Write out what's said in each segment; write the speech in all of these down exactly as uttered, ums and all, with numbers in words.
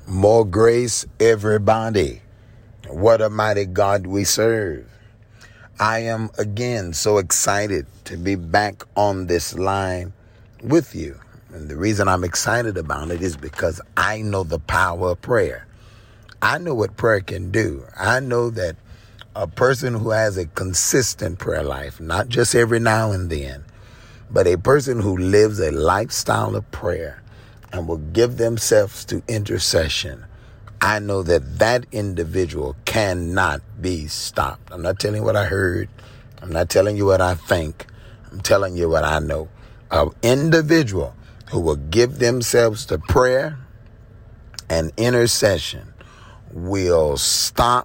More grace, everybody. What a mighty God we serve. I am again so excited to be back on this line with you. And the reason I'm excited about it is because I know the power of prayer. I know what prayer can do. I know that a person who has a consistent prayer life, not just every now and then, but a person who lives a lifestyle of prayer and will give themselves to intercession, I know that that individual cannot be stopped. I'm not telling you what I heard. I'm not telling you what I think. I'm telling you what I know. An individual who will give themselves to prayer and intercession will stop,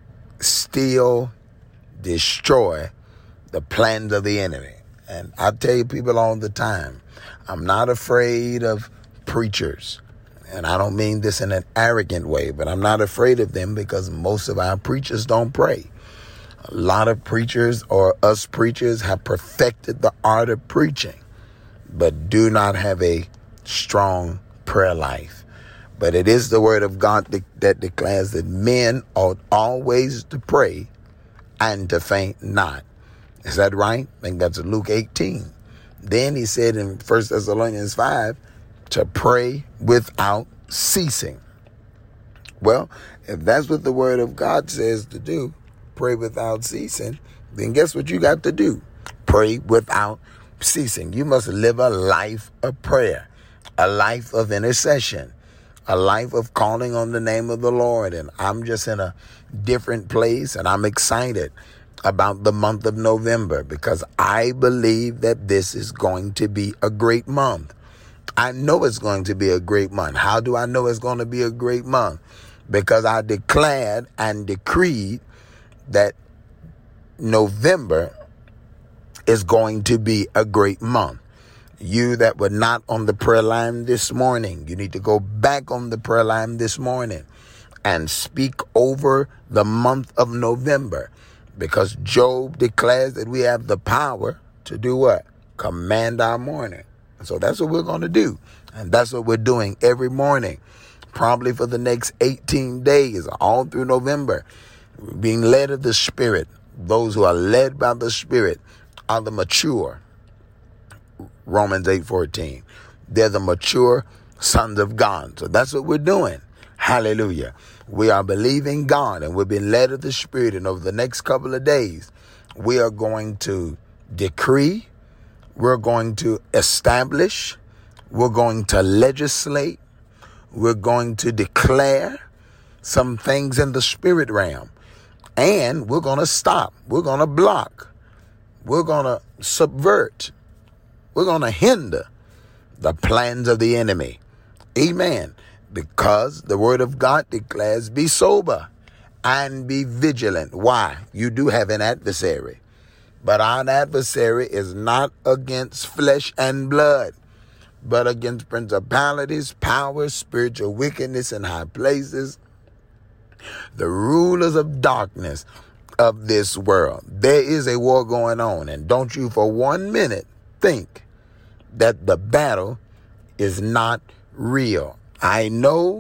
steal, destroy the plans of the enemy. And I tell you people all the time, I'm not afraid of preachers. And I don't mean this in an arrogant way, but I'm not afraid of them because most of our preachers don't pray. A lot of preachers or us preachers have perfected the art of preaching, but do not have a strong prayer life. But it is the word of God that declares that men ought always to pray and to faint not. Is that right? I think that's Luke eighteen. Then he said in First Thessalonians five to pray without ceasing. Well, if that's what the word of God says to do, pray without ceasing, then guess what you got to do? Pray without ceasing. You must live a life of prayer, a life of intercession, a life of calling on the name of the Lord. And I'm just in a different place, and I'm excited about the month of November because I believe that this is going to be a great month. I know it's going to be a great month. How do I know it's going to be a great month? Because I declared and decreed that November is going to be a great month. You that were not on the prayer line this morning, you need to go back on the prayer line this morning and speak over the month of November, because Job declares that we have the power to do what? Command our morning. So that's what we're going to do. And that's what we're doing every morning, probably for the next eighteen days, all through November, being led of the Spirit. Those who are led by the Spirit are the mature. Romans eight fourteen. They're the mature sons of God. So that's what we're doing. Hallelujah. We are believing God, and we're being led of the Spirit. And over the next couple of days, we are going to decree, we're going to establish, we're going to legislate, we're going to declare some things in the spirit realm. And we're going to stop. We're going to block. We're going to subvert. We're going to hinder the plans of the enemy. Amen. Because the word of God declares, be sober and be vigilant. Why? You do have an adversary. But our adversary is not against flesh and blood, but against principalities, powers, spiritual wickedness in high places, the rulers of darkness of this world. There is a war going on. And don't you for one minute think that the battle is not real. I know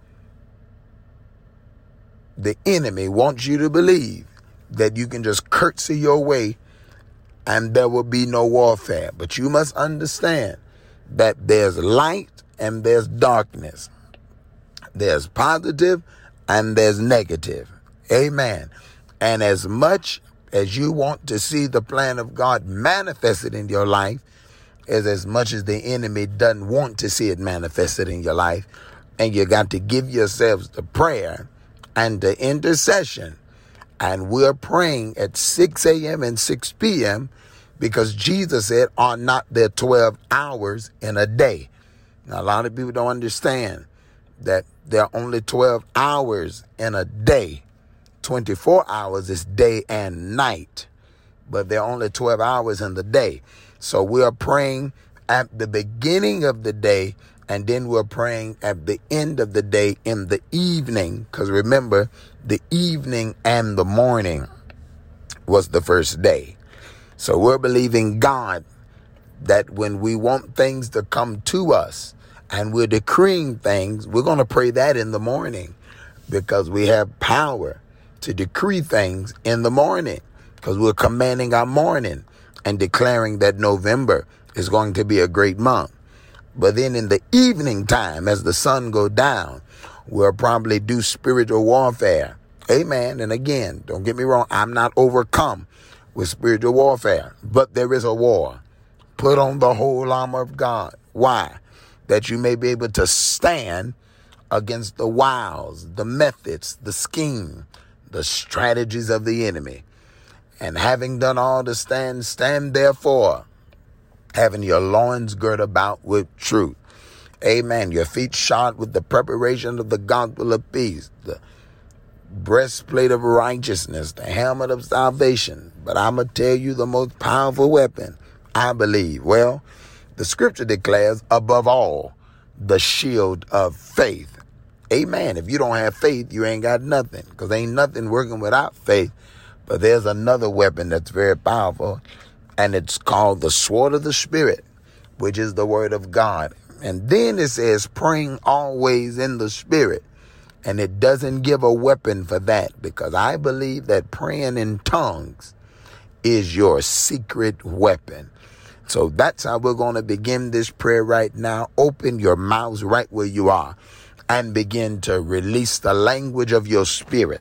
the enemy wants you to believe that you can just curtsy your way and there will be no warfare. But you must understand that there's light and there's darkness. There's positive and there's negative. Amen. And as much as you want to see the plan of God manifested in your life, is as much as the enemy doesn't want to see it manifested in your life. And you got to give yourselves to prayer and to intercession. And we're praying at six a.m. and six p.m. because Jesus said, are not there twelve hours in a day? Now, a lot of people don't understand that there are only twelve hours in a day. twenty-four hours is day and night, but there are only twelve hours in the day. So we are praying at the beginning of the day, and then we're praying at the end of the day in the evening. Because remember, the evening and the morning was the first day. So we're believing God that when we want things to come to us and we're decreeing things, we're going to pray that in the morning because we have power to decree things in the morning because we're commanding our morning and declaring that November is going to be a great month. But then in the evening time, as the sun go down, we'll probably do spiritual warfare. Amen. And again, don't get me wrong, I'm not overcome with spiritual warfare, but there is a war. Put on the whole armor of God. Why? That you may be able to stand against the wiles, the methods, the scheme, the strategies of the enemy. And having done all to stand, stand therefore, having your loins girt about with truth. Amen. Your feet shod with the preparation of the gospel of peace, the breastplate of righteousness, the helmet of salvation. But I'm going to tell you the most powerful weapon, I believe. Well, the scripture declares, above all, the shield of faith. Amen. If you don't have faith, you ain't got nothing, because ain't nothing working without faith. But there's another weapon that's very powerful, and it's called the sword of the Spirit, which is the word of God. And then it says praying always in the Spirit. And it doesn't give a weapon for that, because I believe that praying in tongues is your secret weapon. So that's how we're going to begin this prayer right now. Open your mouths right where you are and begin to release the language of your spirit.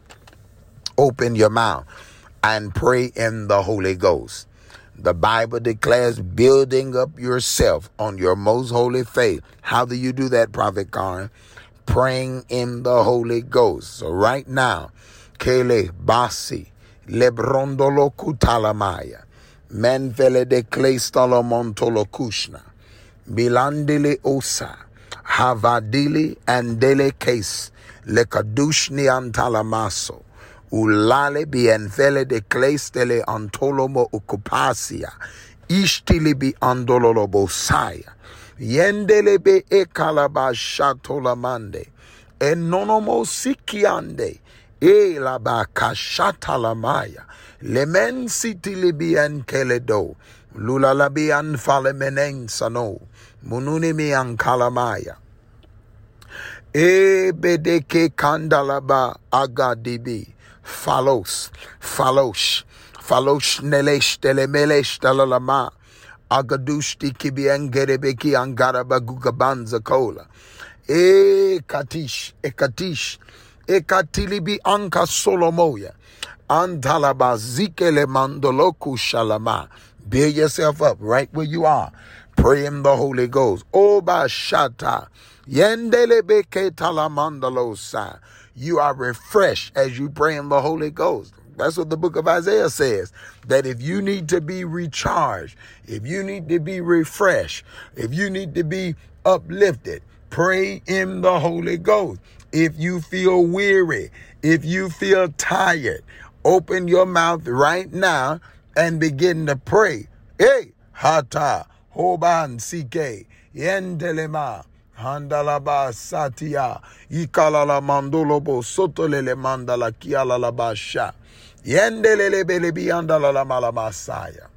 Open your mouth and pray in the Holy Ghost. The Bible declares building up yourself on your most holy faith. How do you do that, Prophet Karen? Praying in the Holy Ghost. So right now, Kele Basi, Lebrondolo Kutalamaya, Menfele de Kleistolo Montolo Kushna, Bilandili Osa, Havadili Andele Case, Lekadushni Antalamaso, Ulale Bienfele de Kleistele Antolomo Ukupasia, Ishtili Bi Andololo Bosaya, Yendelebe e kalaba shatolamande, enonomo sikiande, e laba kashatalamaya, lemen sitilibi en keledo, lulalabi an falemenen sano, mununimi an kalamaya, e bedeke kandalaba agadibi, falos, falos, falos nelesh telemelesh talalama, Agadushti kibiengerebeki angarabagugabanza kola. E katish, e katish, e katilibi anka solomoya. Antalaba zikele mandoloku shalama. Bear yourself up right where you are. Pray in the Holy Ghost. Oba shata. Yendelebeke talamandalosa. You are refreshed as you pray in the Holy Ghost. That's what the book of Isaiah says, that if you need to be recharged, if you need to be refreshed, if you need to be uplifted, pray in the Holy Ghost. If you feel weary, if you feel tired, open your mouth right now and begin to pray. Hey, hata, hoban sike, yendelema. Handalaba satia, ikalala mandolobo sotolele mandala kialala basha, yendelele belebi andala malamasaya.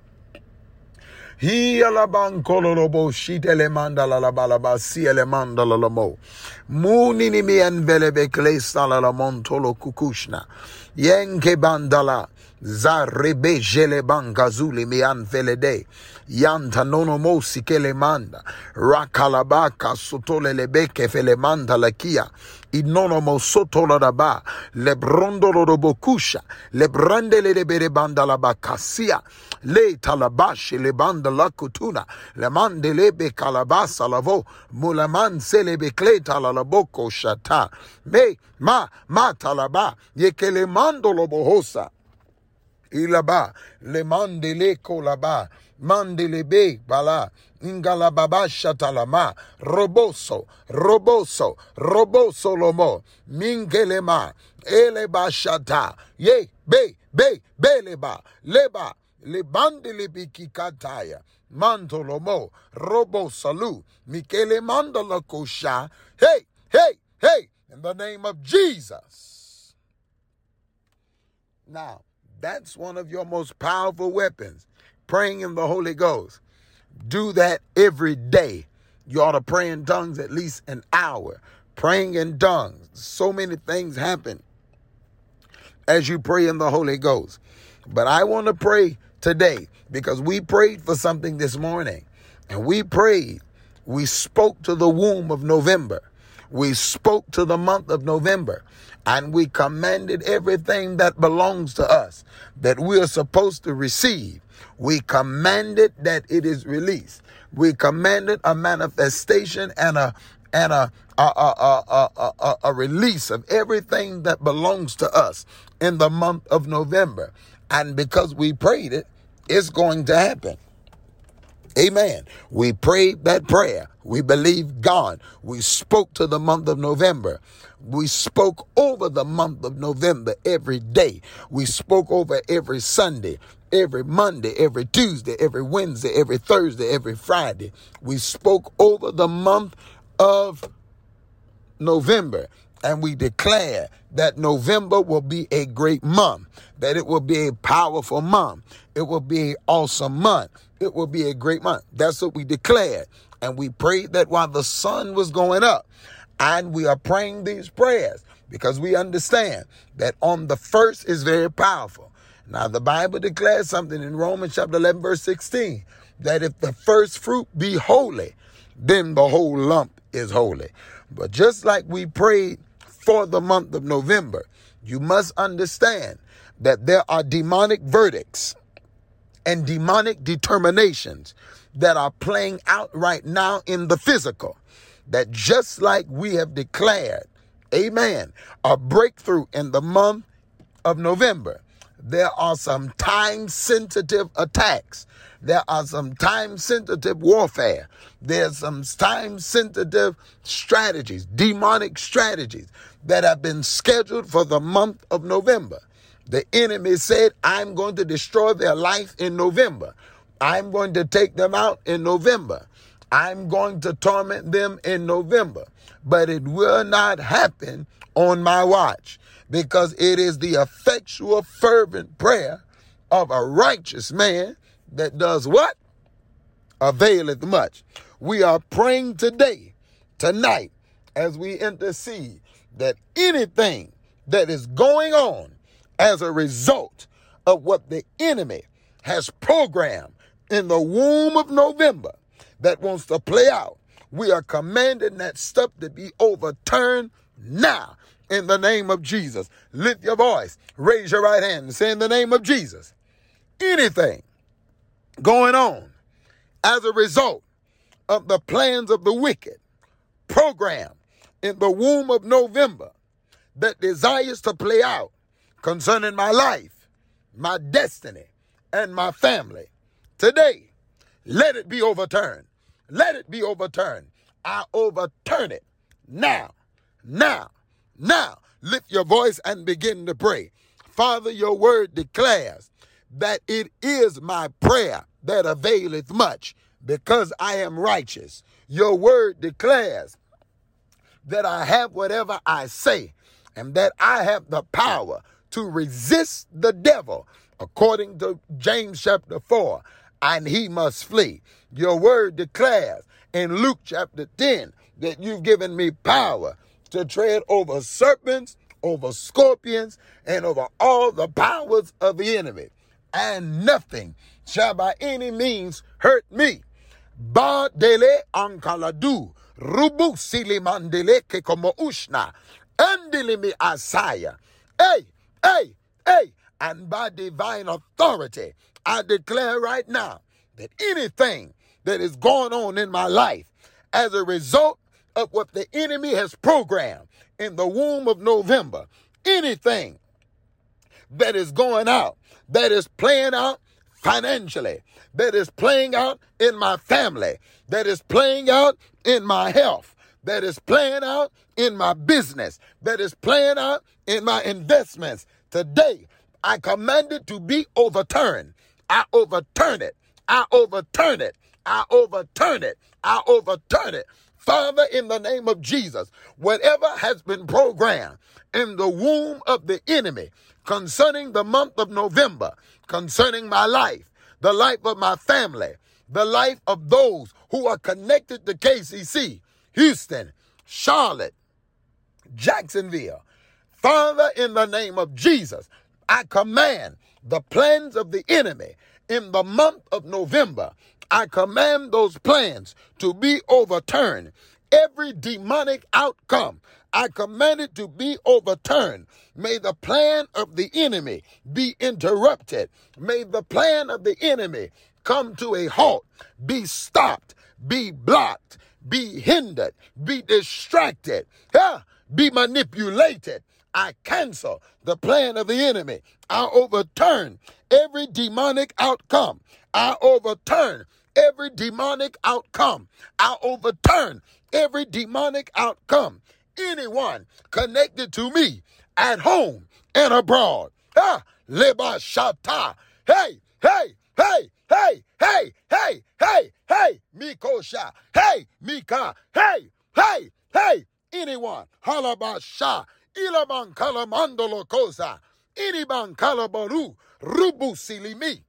Hi alaban kololobo shitele mandala la balaba siele mandala la mo. Munini mi envelebe klesala la montolo kukushna. Yenke bandala. Zarebe jele bangazuli mi anvelede. Yanta nono mosi kele manda. Rakalabaka sotole lebeke fele manda la kia. Inono mo sotola daba. Lebrondo lo bokusha. Lebrande le bere banda la bakasia. Le talabashi le banda la kutuna. Le mande lebe kalabasa lavo. Mulaman se lebe kleta la boko shata. Me ma ma talaba. Yekele mando lo bohosa. Ilaba, le mandele kolaba, mandelebe bala, ingalababa shatalama, roboso, roboso, roboso lomo, mingelema, eleba shata, ye, be, be, beleba, leba, le bandele bikikataya, mantolomo, robo salu, mikele mandala kosha, hey, hey, hey, in the name of Jesus. Now, that's one of your most powerful weapons, praying in the Holy Ghost. Do that every day. You ought to pray in tongues at least an hour. Praying in tongues. So many things happen as you pray in the Holy Ghost. But I want to pray today because we prayed for something this morning. And we prayed. We spoke to the womb of November. We spoke to the month of November. And we commanded everything that belongs to us that we are supposed to receive. We commanded that it is released. We commanded a manifestation and a and a a, a, a, a, a, a release of everything that belongs to us in the month of November. And because we prayed it, it's going to happen. Amen. We prayed that prayer. We believed God. We spoke to the month of November. We spoke over the month of November every day. We spoke over every Sunday, every Monday, every Tuesday, every Wednesday, every Thursday, every Friday. We spoke over the month of November. And we declare that November will be a great month, that it will be a powerful month. It will be an awesome month. It will be a great month. That's what we declared. And we prayed that while the sun was going up. And we are praying these prayers because we understand that on the first is very powerful. Now, the Bible declares something in Romans chapter eleven, verse sixteen, that if the first fruit be holy, then the whole lump is holy. But just like we prayed for the month of November, you must understand that there are demonic verdicts and demonic determinations that are playing out right now in the physical. That just like we have declared, amen, a breakthrough in the month of November, there are some time-sensitive attacks. There are some time-sensitive warfare. There's some time-sensitive strategies, demonic strategies that have been scheduled for the month of November. The enemy said, I'm going to destroy their life in November. I'm going to take them out in November. I'm going to torment them in November. But it will not happen on my watch, because it is the effectual, fervent prayer of a righteous man that does what? Availeth much. We are praying today, tonight, as we intercede, that anything that is going on as a result of what the enemy has programmed in the womb of November that wants to play out, we are commanding that stuff to be overturned now in the name of Jesus. Lift your voice, raise your right hand and say, in the name of Jesus, anything going on as a result of the plans of the wicked program in the womb of November that desires to play out concerning my life, my destiny, and my family, today, let it be overturned. Let it be overturned. I overturn it now, now, now. Lift your voice and begin to pray. Father, your word declares that it is my prayer that availeth much, because I am righteous. Your word declares that I have whatever I say, and that I have the power to resist the devil, according to James chapter four, and he must flee. Your word declares in Luke chapter ten that you've given me power to tread over serpents, over scorpions, and over all the powers of the enemy, and nothing shall by any means hurt me. Ba dele ankaladu, rubu sili mandele ke como ushna, andili mi asaya. Hey, hey, hey, and by divine authority, I declare right now that anything that is going on in my life as a result of what the enemy has programmed in the womb of November, anything that is going out, that is playing out financially, that is playing out in my family, that is playing out in my health, that is playing out in my business, that is playing out in my investments, today I command it to be overturned. I overturn it. I overturn it. I overturn it. I overturn it. Father, in the name of Jesus, whatever has been programmed in the womb of the enemy concerning the month of November, concerning my life, the life of my family, the life of those who are connected to K C C, Houston, Charlotte, Jacksonville. Father, in the name of Jesus, I command the plans of the enemy in the month of November. I command those plans to be overturned. Every demonic outcome, I command it to be overturned. May the plan of the enemy be interrupted. May the plan of the enemy come to a halt, be stopped, be blocked, be hindered, be distracted, huh? Be manipulated. I cancel the plan of the enemy. I overturn every demonic outcome. I overturn every demonic outcome. I overturn every demonic outcome. Anyone connected to me at home and abroad. Ah, leba shata. Hey, hey, hey, hey, hey, hey, hey, hey, Mikosha. Hey, Mika. Hey, hey, hey, anyone. Halabasha. Ilaban kalamandolo kosa. Iniban kalabaru. Rubu silimi.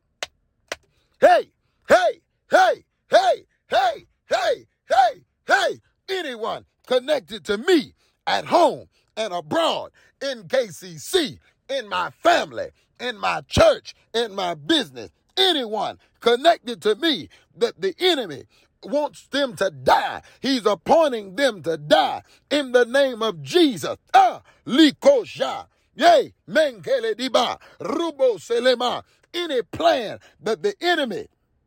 Hey, hey, hey, hey, hey, hey, hey, hey, anyone connected to me at home and abroad, in K C C, in my family, in my church, in my business, anyone connected to me that the enemy wants them to die. He's appointing them to die in the name of Jesus. Ah, likosha. Yay, menkele diba, rubo selema. Any plan that the enemy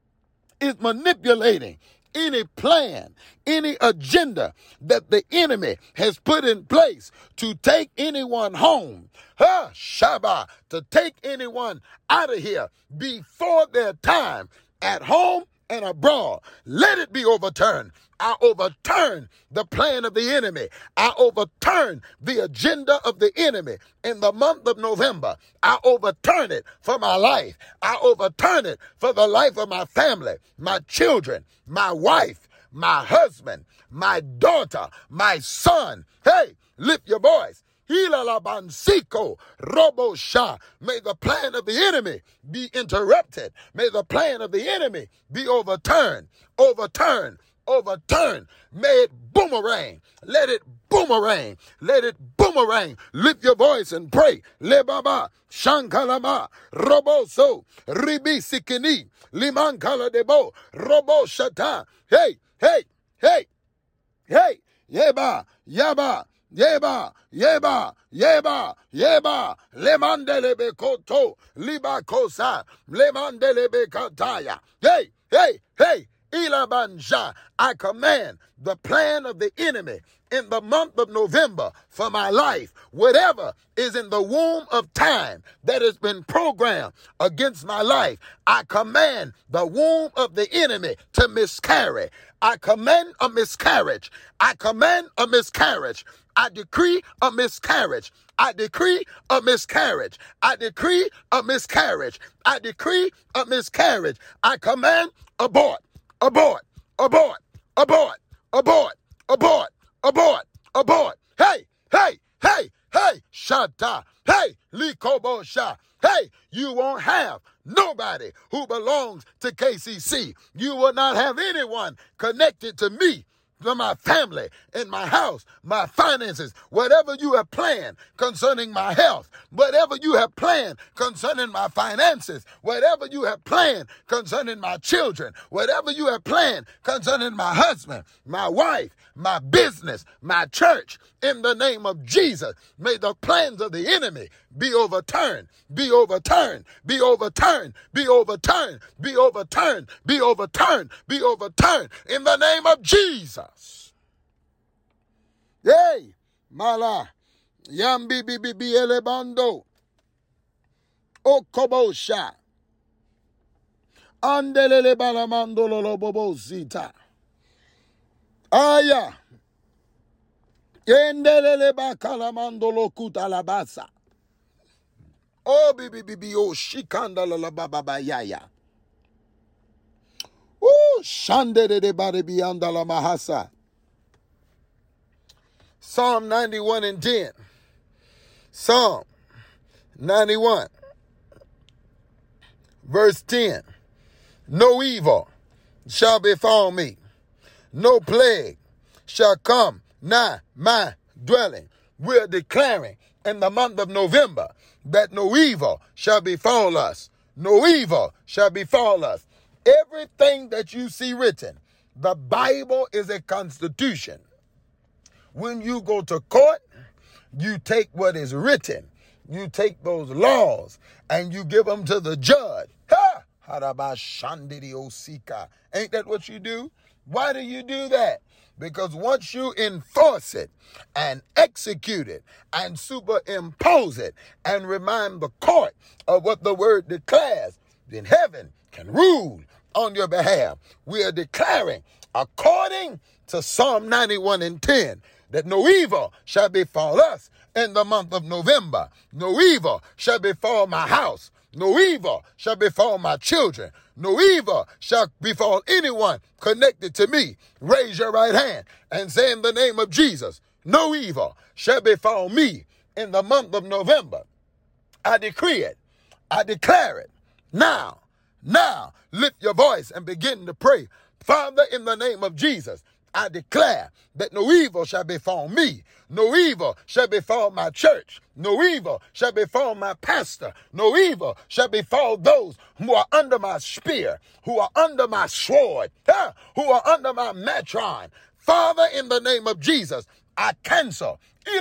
is manipulating, any plan, any agenda that the enemy has put in place to take anyone home, huh, Shabbat, to take anyone out of here before their time, at home and abroad, let it be overturned. I overturn the plan of the enemy. I overturn the agenda of the enemy in the month of November. I overturn it for my life. I overturn it for the life of my family, my children, my wife, my husband, my daughter, my son. Hey, lift your voice. Hilalabansiko robo sha. May the plan of the enemy be interrupted. May the plan of the enemy be overturned, overturned, overturned. May it boomerang. Let it boomerang. Let it boomerang. Lift your voice and pray. Le baba shankalama roboso ribi sikini limankala debo robo shata. Hey, hey, hey, hey, yeba, yaba. Yeba, yeba, yeba, yeba, lemandelebe koto, liba kosa, lemandelebe kataya. Hey, hey, hey, ilabanja. I command the plan of the enemy in the month of November for my life, whatever is in the womb of time that has been programmed against my life, I command the womb of the enemy to miscarry. I command a miscarriage. I command a miscarriage. I decree a miscarriage. I decree a miscarriage. I decree a miscarriage. I decree a miscarriage. I command abort, abort, abort, abort, abort, abort, abort, abort. Hey, hey, hey, hey, shata. Hey, likobosha. Hey, you won't have nobody who belongs to K C C. You will not have anyone connected to me, to my family, in my house, my finances, whatever you have planned concerning my health, whatever you have planned concerning my finances, whatever you have planned concerning my children, whatever you have planned concerning my husband, my wife, my business, my church, in the name of Jesus, may the plans of the enemy be overturned, be overturned, be overturned, be overturned, be overturned, be overturned, be overturned, in the name of Jesus. Yay, mala, yambi bibi bi elebando, okobosha, andelele balamando lolobobo zita, aya, yendelele bakalamando lokuta labasa. Oh, bibi bibi oh shikanda la baba ba yaya. Oh, shande de de bari biyanda la mahasa. Psalm ninety-one and ten. Psalm ninety-one, verse ten. No evil shall befall me. No plague shall come nigh my dwelling. We're declaring in the month of November that no evil shall befall us. No evil shall befall us. Everything that you see written, the Bible is a constitution. When you go to court, you take what is written. You take those laws and you give them to the judge. Ha! Ain't that what you do? Why do you do that? Because once you enforce it and execute it and superimpose it and remind the court of what the word declares, then heaven can rule on your behalf. We are declaring, according to Psalm ninety-one and ten, that no evil shall befall us in the month of November. No evil shall befall my house. No evil shall befall my children. No evil shall befall anyone connected to me. Raise your right hand and say in the name of Jesus, no evil shall befall me in the month of November. I decree it. I declare it. Now, now, lift your voice and begin to pray. Father, in the name of Jesus, I declare that no evil shall befall me. No evil shall befall my church. No evil shall befall my pastor. No evil shall befall those who are under my spear, who are under my sword, huh? Who are under my matron. Father, in the name of Jesus, I cancel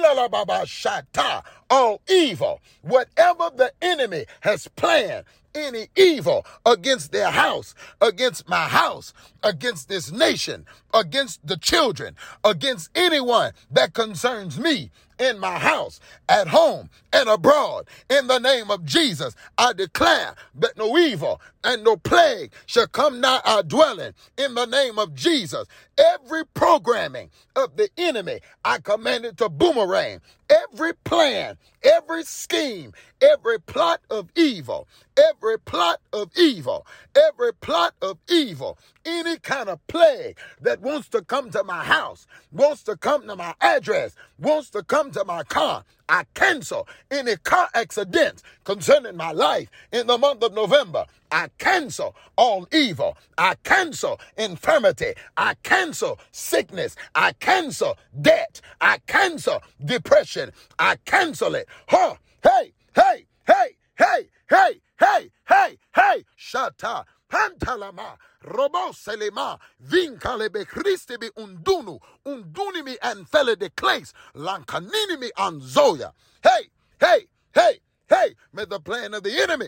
all evil. Whatever the enemy has planned, any evil against their house, against my house, against this nation, against the children, against anyone that concerns me in my house, at home, and abroad. In the name of Jesus, I declare that no evil and no plague shall come nigh our dwelling. In the name of Jesus, every programming of the enemy, I command it to boomerang. Every plan, every scheme, every plot of evil, every plot of evil, every plot of evil, any kind of plague that wants to come to my house, wants to come to my address, wants to come to my car, I cancel any car accidents concerning my life in the month of November. I cancel all evil. I cancel infirmity. I cancel sickness. I cancel debt. I cancel depression. I cancel it. Huh? Hey, hey, hey, hey, hey, hey, hey, hey, shata. Pantalama, robo selema, vinkalebe Christi bi undunu, undunimi and fele de clays, lankanini and zoya. Hey, hey, hey, hey, may the plan of the enemy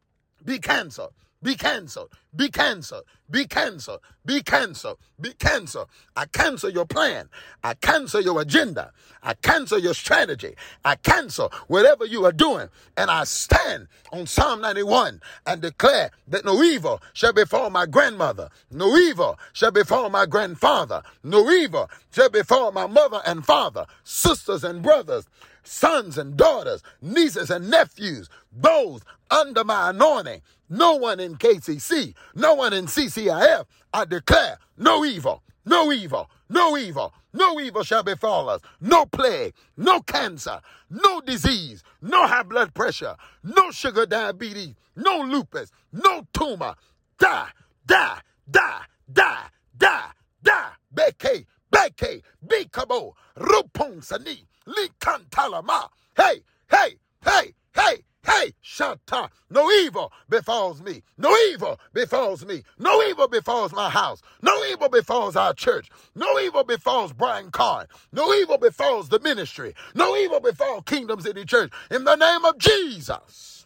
be canceled. Be canceled, be canceled, be canceled, be canceled, be canceled. I cancel your plan. I cancel your agenda. I cancel your strategy. I cancel whatever you are doing. And I stand on Psalm ninety-one and declare that no evil shall befall my grandmother. No evil shall befall my grandfather. No evil shall befall my mother and father, sisters and brothers, sons and daughters, nieces and nephews, those under my anointing. No one in K C C, no one in C C I F. I declare no evil, no evil, no evil, no evil shall befall us. No plague, no cancer, no disease, no high blood pressure, no sugar diabetes, no lupus, no tumor. Die, die, die, die, die, die. Beke, beke, bikabo, rupon sani, likantalama. Hey, hey, hey, hey. Hey, Shanta, no evil befalls me. No evil befalls me. No evil befalls my house. No evil befalls our church. No evil befalls Brian Carn. No evil befalls the ministry. No evil befalls Kingdom City Church. In the name of Jesus.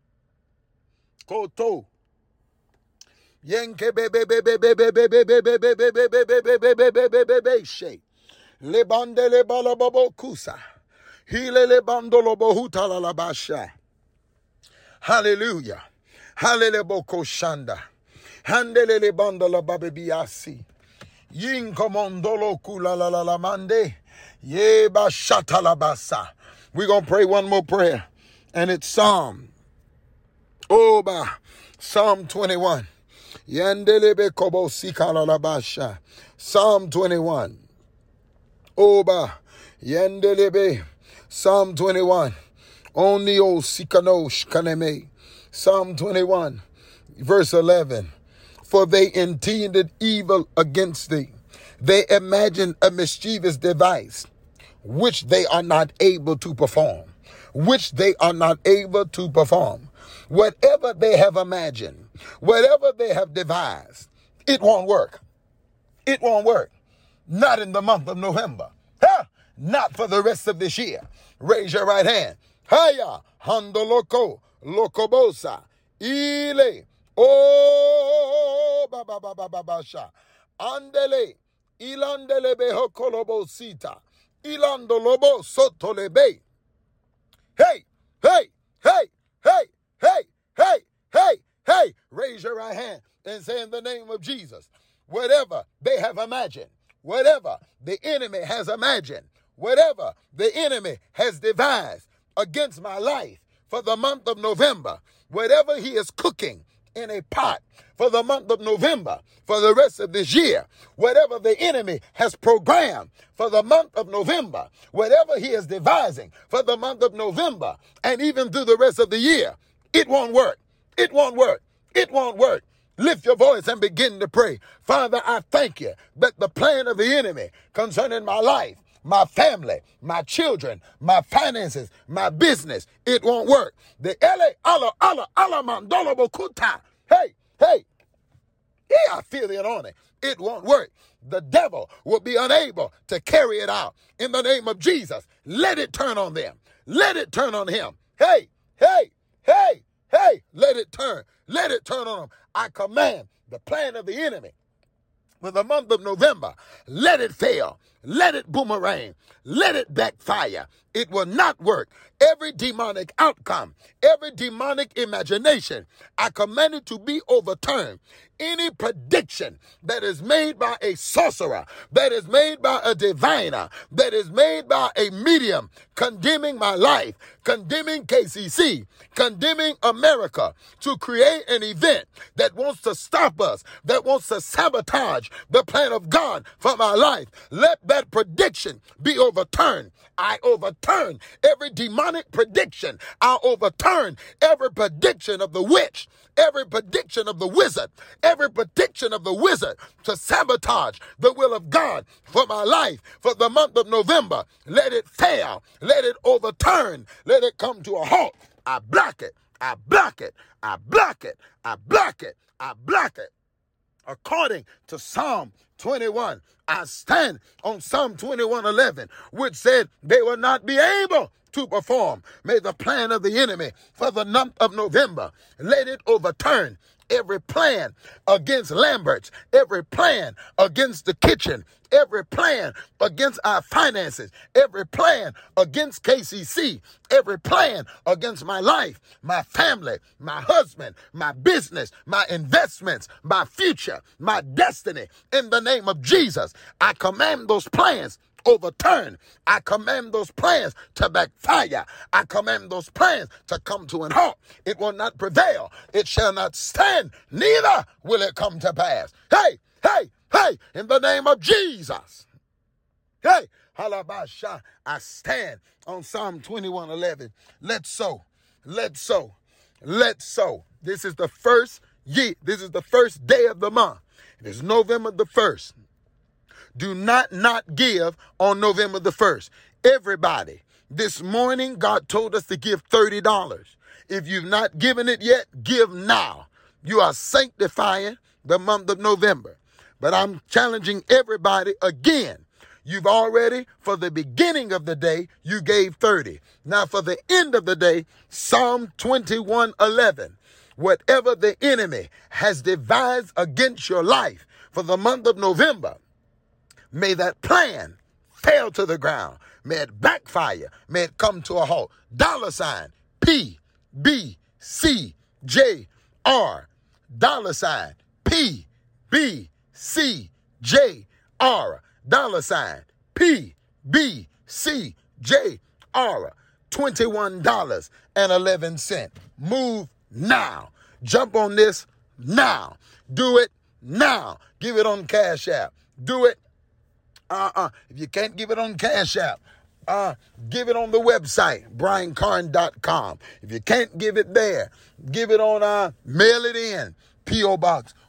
Koto. Yenke bebe bebe bebe bebe bebe bebe bebe bebe bebe bebe bebe she. Lebande le balabobo kusa. Hile le bandolo bohuta la la basha. Hallelujah. Hallelujah. Boko shanda. Handelele bandala babebiasi. Yin komondolo kula la la la mande. Ye ba shata la basa. We're going to pray one more prayer. And it's Psalm. Oh, ba. Psalm twenty-one. Yandelebe kobo sikala la basha. Psalm twenty-one. Oh, ba. Yandelebe. Psalm twenty-one. Only old Sikanosh Kaneme. Psalm twenty-one, verse eleven. for they intended evil against thee. They imagined a mischievous device, which they are not able to perform, which they are not able to perform. Whatever they have imagined, whatever they have devised, it won't work. It won't work. Not in the month of November. Huh? Not for the rest of this year. Raise your right hand. Haya, hando loco, locobosa, ile, oh, ba ba ba ba ba ba sha, andele, ilandele beho kolobosita, ilando lobo sotolebe. Hey, hey, hey, hey, hey, hey, hey, hey. Raise your right hand and say in the name of Jesus, whatever they have imagined, whatever the enemy has imagined, whatever the enemy has devised against my life for the month of November, whatever he is cooking in a pot for the month of November, for the rest of this year, whatever the enemy has programmed for the month of November, whatever he is devising for the month of November, and even through the rest of the year, it won't work. It won't work. It won't work. Lift your voice and begin to pray. Father, I thank you that the plan of the enemy concerning my life, my family, my children, my finances, my business, it won't work. The L A Allah Allah Allah Mandolo Bokuta. Hey, hey. Yeah, I feel the anointing. It won't work. The devil will be unable to carry it out. In the name of Jesus, let it turn on them. Let it turn on him. Hey, hey, hey, hey, let it turn. Let it turn on him. I command the plan of the enemy for the month of November, let it fail. Let it boomerang. Let it backfire. It will not work. Every demonic outcome, every demonic imagination, I command it to be overturned. Any prediction that is made by a sorcerer, that is made by a diviner, that is made by a medium, condemning my life, condemning K C C, condemning America, to create an event that wants to stop us, that wants to sabotage the plan of God for my life, let that prediction be overturned. I overturn every demonic prediction. I overturn every prediction of the witch, every prediction of the wizard, every prediction of the wizard to sabotage the will of God for my life for the month of November. Let it fail. Let it overturn. Let it come to a halt. I block it. I block it. I block it. I block it. I block it. According to Psalm twenty-one, I stand on Psalm twenty-one eleven, which said they will not be able to perform. May the plan of the enemy for the month of November, let it overturn every plan against Lambert's, every plan against the kitchen, every plan against our finances, every plan against K C C, every plan against my life, my family, my husband, my business, my investments, my future, my destiny. In the name of Jesus, I command those plans overturn. I command those plans to backfire. I command those plans to come to an halt. It will not prevail. It shall not stand. Neither will it come to pass. Hey, hey, hey, in the name of Jesus. Hey, halabasha, I stand on Psalm twenty-one eleven. Let's sow. Let's sow. Let's sow. This is the first year. This is the first day of the month. It is November the first. Do not not give on November the first. Everybody, this morning, God told us to give thirty dollars. If you've not given it yet, give now. You are sanctifying the month of November. But I'm challenging everybody again. You've already, for the beginning of the day, you gave thirty. Now for the end of the day, Psalm twenty-one eleven. Whatever the enemy has devised against your life for the month of November, may that plan fail to the ground. May it backfire. May it come to a halt. Dollar sign P B C J R. Dollar sign P B C J R. Dollar sign P B C J R. twenty-one dollars and eleven cents. Move now. Jump on this now. Do it now. Give it on Cash App. Do it. Uh-uh. If you can't give it on Cash App, uh, give it on the website, brian carn dot com. If you can't give it there, give it on, uh, mail it in, P O Box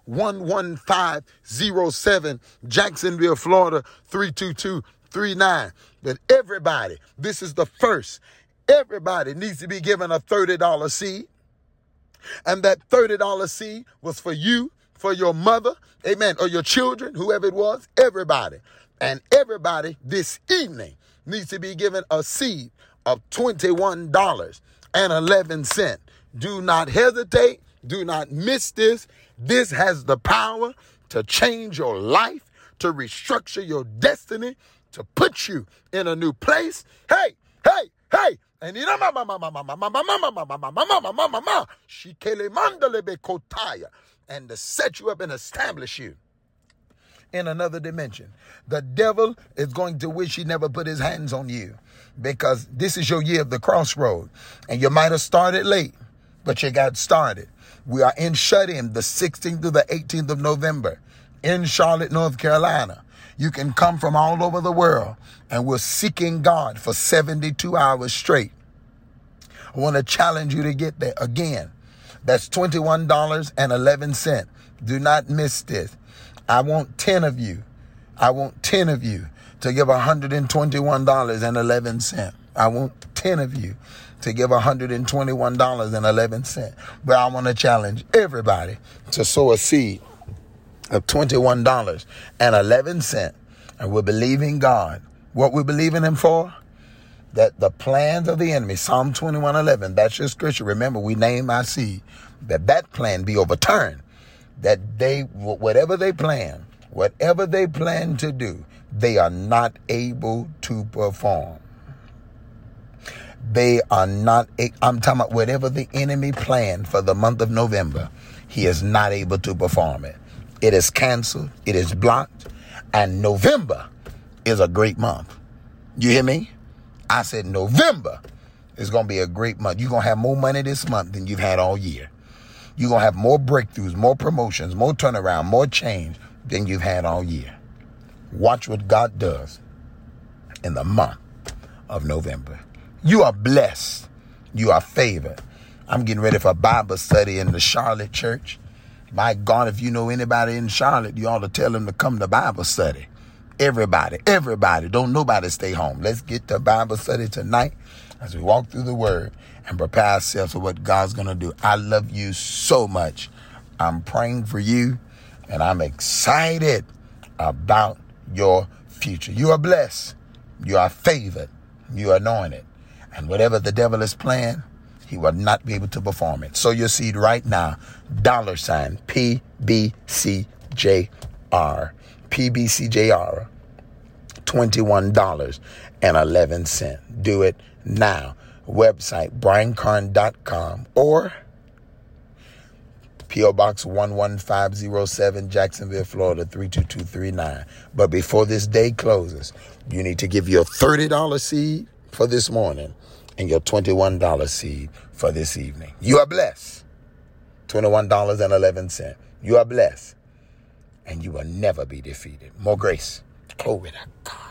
one one five zero seven, Jacksonville, Florida, three two two three nine. But everybody, this is the first. Everybody needs to be given a thirty dollars seed. And that thirty dollars seed was for you, for your mother, amen, or your children, whoever it was, everybody. And everybody this evening needs to be given a seed of twenty-one dollars and eleven cents. Do not hesitate. Do not miss this. This has the power to change your life, to restructure your destiny, to put you in a new place. Hey, hey, hey. And you know, mama, mama, mama, mama, mama, mama, mama, mama, mama, mama, she kotaya, and to set you up and establish you in another dimension. The devil is going to wish he never put his hands on you, because this is your year of the crossroad, and you might have started late, but you got started. We are in shut-in the sixteenth to the eighteenth of November in Charlotte, North Carolina. You can come from all over the world, and we're seeking God for seventy-two hours straight. I want to challenge you to get there. Again, that's twenty-one dollars and eleven cents. Do not miss this. I want ten of you. I want ten of you to give one hundred twenty-one dollars and eleven cents. I want ten of you to give one hundred twenty-one dollars and eleven cents. But I want to challenge everybody to sow a seed of twenty-one dollars and eleven cents. And we're believing God. What we're believing him for? That the plans of the enemy, Psalm twenty-one eleven, that's your scripture. Remember, we name our seed. That that plan be overturned. That they, whatever they plan, whatever they plan to do, they are not able to perform. They are not, I'm talking about whatever the enemy planned for the month of November, he is not able to perform it. It is canceled. It is blocked. And November is a great month. You hear me? I said November is going to be a great month. You're going to have more money this month than you've had all year. You're going to have more breakthroughs, more promotions, more turnaround, more change than you've had all year. Watch what God does in the month of November. You are blessed. You are favored. I'm getting ready for a Bible study in the Charlotte church. My God, if you know anybody in Charlotte, you ought to tell them to come to Bible study. Everybody, everybody, don't nobody stay home. Let's get to Bible study tonight as we walk through the word and prepare ourselves for what God's going to do. I love you so much. I'm praying for you, and I'm excited about your future. You are blessed. You are favored. You are anointed. And whatever the devil is planning, he will not be able to perform it. Sow your seed right now. Dollar sign P B C J R. P B C J R. twenty-one dollars and eleven cents. Do it now. Website brian carn dot com or P O Box one one five zero seven, Jacksonville, Florida three two two three nine. But before this day closes, you need to give your thirty dollars seed for this morning and your twenty-one dollars seed for this evening. You are blessed. twenty-one dollars and eleven cents. You are blessed. And you will never be defeated. More grace. Glory to God.